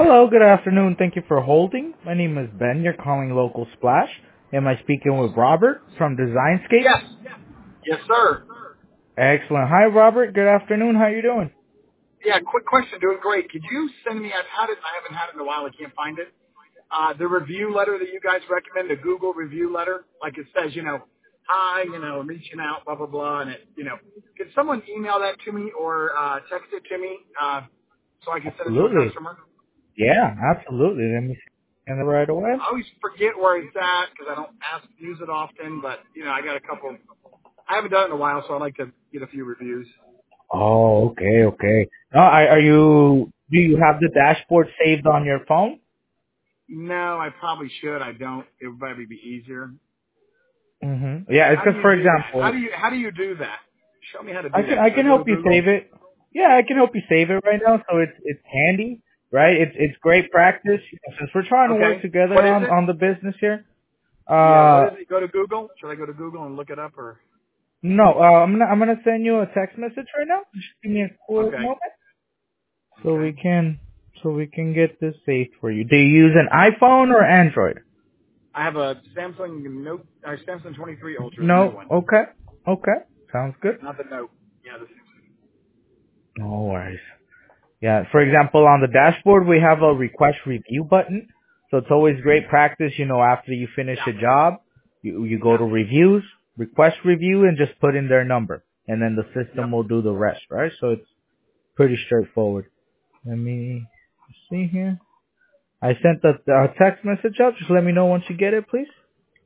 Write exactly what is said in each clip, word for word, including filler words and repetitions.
Hello, good afternoon. Thank you for holding. My name is Ben. You're calling Local Splash. Am I speaking with Robert from Designscape? Yes. Yes, sir. Excellent. Hi, Robert. Good afternoon. How you doing? Yeah, quick question. Doing great. Could you send me, I've had it, I haven't had it in a while, I can't find it, uh, the review letter that you guys recommend, the Google review letter? Like it says, you know, hi, you know, I'm reaching out, blah, blah, blah, and it, you know, could someone email that to me or uh, text it to me uh, so I can send it to a Absolutely. customer? Yeah, absolutely. Let me send it right away. I always forget where it's at because I don't ask, use it often, but, you know, I got a couple, I haven't done it in a while, so I'd like to get a few reviews. Oh, okay, okay. Uh, are, are you? Do you have the dashboard saved on your phone? No, I probably should. I don't. It would probably be easier. Mm-hmm. Yeah, it's How do because, you for do that? How example, do you how do you do that? Show me how to I do can that. I Should I can go to help you Google? save it. Yeah, I can help you save it right now. So it's it's handy, right? It's it's great practice. Since we're trying to work Okay. together What is on it? on the business here. Yeah. What Uh, is it? Go to Google. Should I go to Google and look it up or? No, uh, I'm gonna I'm gonna send you a text message right now. Just give me a quick Okay. moment so Okay. we can so we can get this saved for you. Do you use an iPhone or Android? I have a Samsung Note, uh, Samsung twenty-three Ultra, the new No. one, Okay. Okay. Sounds good. not the Note. Yeah, the Samsung. No worries. Yeah. For example, on the dashboard we have a request review button. So it's always great practice, you know, after you finish Yeah. a job, you you go Yeah. to reviews, request review, and just put in their number, and then the system Yep. will do the rest, right? So it's pretty straightforward. Let me see here. I sent a, a text message out. Just let me know once you get it, please.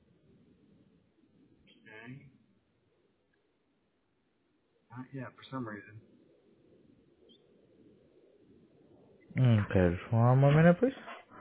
Okay. Not yet for some reason. Okay, just one more minute, please.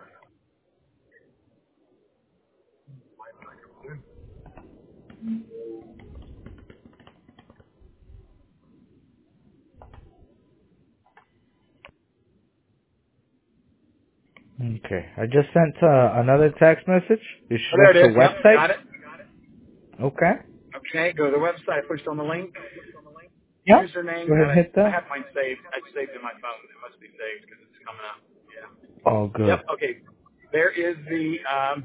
Okay, I just sent uh, another text message. You Oh, should there look it the is. Yep. website. Got it. Okay. Okay. Go to the website. Pushed on the link. Yeah. Username. Go ahead Got and it. hit I that. have mine saved. I saved in my phone. It must be saved because it's coming up. Yeah. All good. Yep. Okay. There is the um,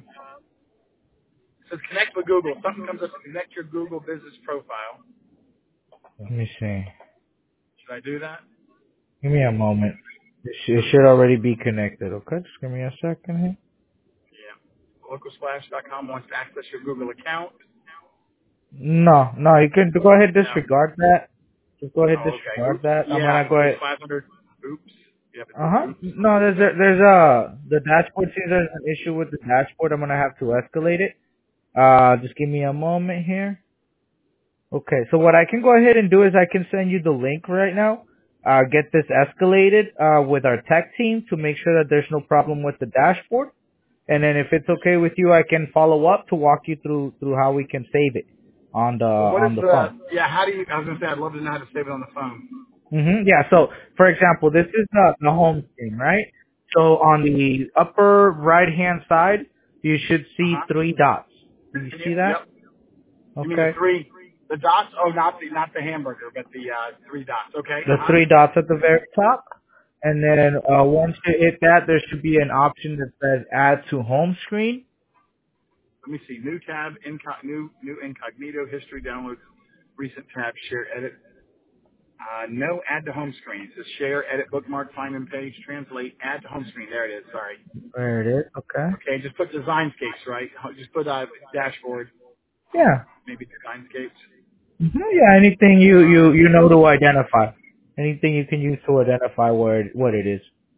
it says connect with Google. Something comes up. Connect your Google business profile. Let me see. Should I do that? Give me a moment. It, sh- it should already be connected. Okay, just give me a second here. Yeah. Localsplash dot com wants to access your Google account. No, no, you can go ahead No. disregard that. Just go ahead Oh, okay. disregard Oops. that. I'm Yeah. gonna It go says ahead. five hundred. Oops. Yep. It Uh says huh. oops. Let me No, do there's a, that. there's a the dashboard seems there's an issue with the dashboard. I'm gonna have to escalate it. Uh, just give me a moment here. Okay, so what I can go ahead and do is I can send you the link right now. Uh, get this escalated uh, with our tech team to make sure that there's no problem with the dashboard. And then if it's okay with you, I can follow up to walk you through through how we can save it on the Well, what is on the the? phone. Yeah. How do you? I was gonna say I'd love to know how to save it on the phone. hmm Yeah. So, for example, this is the, the home screen, right? So on the upper right hand side, you should Uh see huh. three dots. Do you Can you? see that? Yep. You mean the Okay. three, the dots? Oh, not the not the hamburger, but the uh, three dots. Okay. The Uh huh. three dots at the very top. And then uh, once you hit that, there should be an option that says add to home screen. Let me see. New tab, incog, new new incognito, history, downloads, recent tab, share, edit. Uh, no, add to home screen. It says share, edit, bookmark, find and page, translate, add to home screen. There it is. Sorry. There it is. Okay. Okay, just put Designscapes, right? Just put uh, dashboard, Yeah. maybe Designscapes. hmm Yeah. Anything you, you, Um, you know to identify. Anything you can use to identify what it, what it is.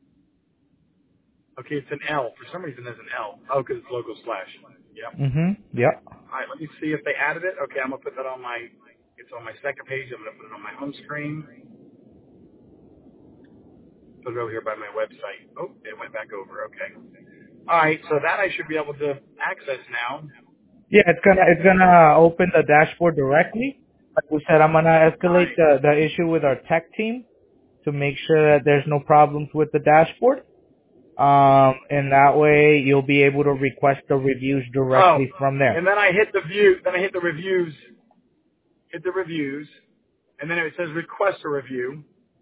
okay, it's an L. For some reason, there's an L. Oh, because it's logo slash. Yep. hmm Yep. All right, let me see if they added it. Okay, I'm gonna put that on my. It's on my second page. I'm gonna put it on my home screen. Put it over here by my website. Oh, it went back over. Okay. All right, so that I should be able to access now. Yeah, it's gonna it's gonna open the dashboard directly. Like we said, I'm gonna All escalate right. the the issue with our tech team to make sure that there's no problems with the dashboard. Um, and that way you'll be able to request the reviews Oh, directly from there. and then I hit the view. Then I hit the reviews. Hit the reviews, and then it says request a review.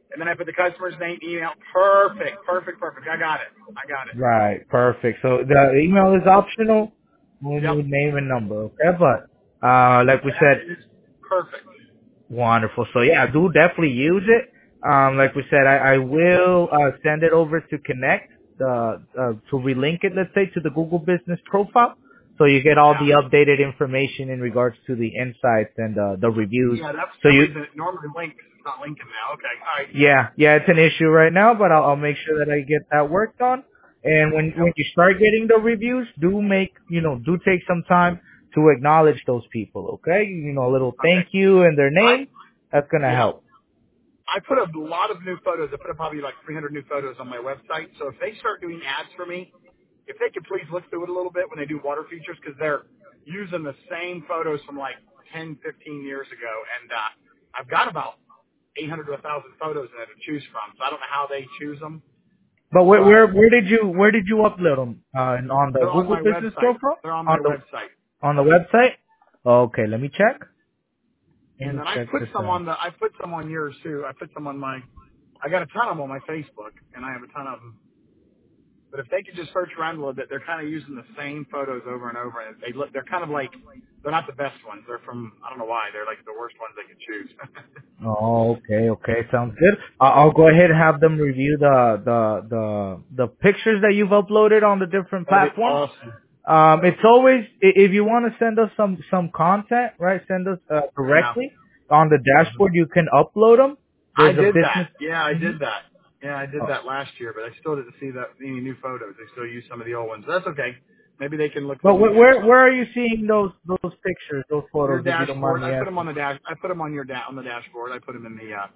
and then I put the customer's name, email. Perfect, perfect, perfect. I got it. I got it. Right, perfect. So the email is optional. We Yep. need name and number, okay? But uh, like we That said, is perfect. wonderful. So yeah, do definitely use it. Um, like we said, I, I will uh, send it over to Connect, the uh, to relink it, let's say, to the Google Business profile, so you get all Yeah. the updated information in regards to the insights and uh, the reviews. Yeah, that's So for some you, reason it normally links. It's not linking now. Okay. All right. yeah, yeah, it's an issue right now, but I'll, I'll make sure that I get that worked on. And when Yep. when you start getting the reviews, do make you know do take some time to acknowledge those people, okay? You know, a little Okay. thank you and their I name. That's gonna yeah. help. I put a lot of new photos. I put up probably like three hundred new photos on my website. So if they start doing ads for me, if they could please look through it a little bit when they do water features, because they're using the same photos from like ten, fifteen years ago, and uh, I've got about eight hundred to one thousand photos in there to choose from. So I don't know how they choose them, But where but where where did you where did you upload them? Uh, on the they're on Google my Business website. profile? They're on On my the website. on the website? Okay, let me check. Let And me then I check put this some out. on the, I put some on yours too. I put some on my, I got a ton of them on my Facebook, and I have a ton of them. But if they could just search around a little bit, they're kind of using the same photos over and over, and they look, they're kind of like, they're not the best ones. They're from, I don't know why, they're like the worst ones they could choose. Oh, okay, okay, sounds good. I- I'll go ahead and have them review the the the the pictures that you've uploaded on the different That'd be platforms. awesome. Um, it's always i- if you want to send us some some content, right? Send us uh, Yeah. directly on the dashboard. You can upload them. I There's a did that. business. Yeah, I Mhm. did that. Yeah, I did that last year, but I still didn't see that any new photos. They still use some of the old ones. That's okay. Maybe they can look But through them where, and get where some. where are you seeing those those pictures, those Your photos, if you don't mind dashboard. me I put them on asking? the dash. I put them on your da- on the dashboard. I put them in the. Uh,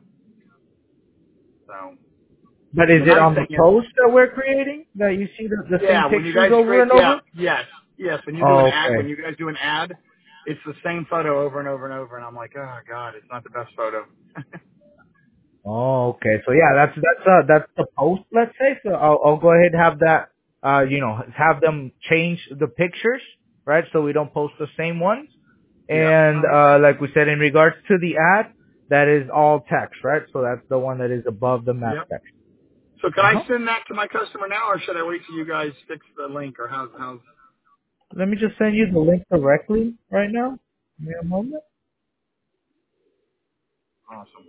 so. But And is the it nice on the thing is, post that we're creating that you see the, the same yeah, when you pictures guys over create, and yeah, over? yes, yes. When you do an Oh, ad, when okay. you guys do an ad, it's the same photo over and over and over, and I'm like, oh god, it's not the best photo. Oh, okay. So yeah, that's that's uh that's the post, let's say. So I'll I'll go ahead and have that uh you know have them change the pictures, right? So we don't post the same ones. Yep. And All right. uh like we said, in regards to the ad, that is all text, right? So that's the one that is above the map Yep. text. So can Uh I huh. send that to my customer now, or should I wait till you guys fix the link, or how's how's Let me just send you the link directly right now. Give me a moment. awesome?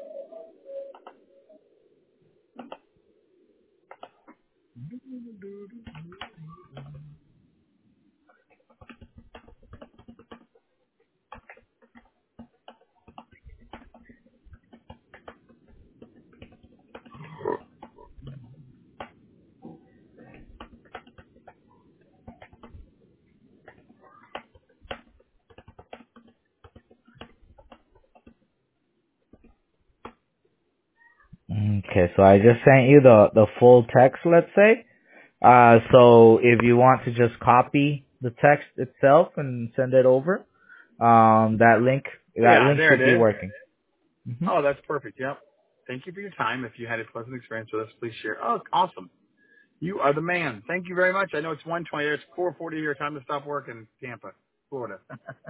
Okay, so I just sent you the the full text, let's say. Uh, so if you want to just copy the text itself and send it over, um, that link that Yeah, link there should be it is. working. hmm Oh, that's perfect. Yep. Thank you for your time. If you had a pleasant experience with us, please share. Oh, awesome. You are the man. Thank you very much. I know it's one twenty. It's four forty your time to stop work in Tampa, Florida.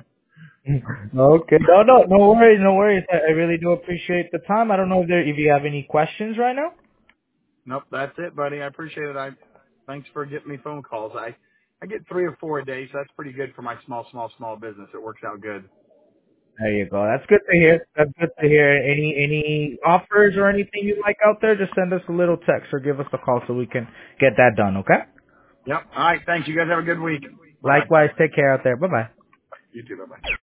Okay, no, no, no worries, no worries. I, I really do appreciate the time. I don't know if there if you have any questions right now. Nope, that's it, buddy. I appreciate it. I thanks for getting me phone calls. I I get three or four a day, so that's pretty good for my small, small, small business. It works out good. There you go. That's good to hear. That's good to hear. Any any offers or anything you like out there, just send us a little text or give us a call so we can get that done. Okay. Yep. All right. Thanks. You guys have a good week. Bye bye. Likewise. Take care out there. Bye bye. You too. Bye bye.